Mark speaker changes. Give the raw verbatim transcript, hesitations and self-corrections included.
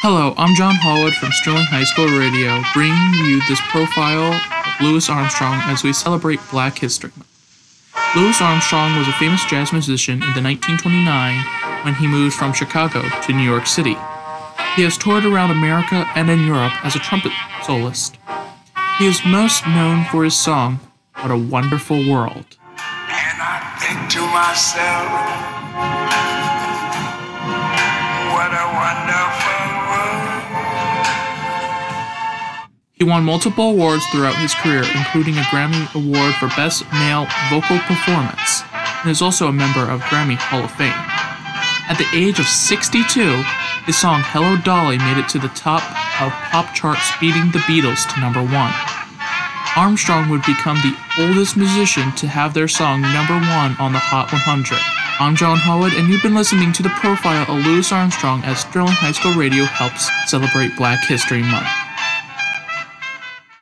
Speaker 1: Hello, I'm John Holwood from Sterling High School Radio, bringing you this profile of Louis Armstrong as we celebrate Black History Month. Louis Armstrong was a famous jazz musician in the nineteen twenty-nine when he moved from Chicago to New York City. He has toured around America and in Europe as a trumpet soloist. He is most known for his song, What a Wonderful World.
Speaker 2: And I think to myself, what a wonderful world.
Speaker 1: He won multiple awards throughout his career, including a Grammy Award for Best Male Vocal Performance, and is also a member of Grammy Hall of Fame. At the age of sixty-two, his song Hello Dolly made it to the top of pop charts, beating the Beatles to number one. Armstrong would become the oldest musician to have their song number one on the Hot one hundred. I'm John Holwood, and you've been listening to the profile of Louis Armstrong as Sterling High School Radio helps celebrate Black History Month.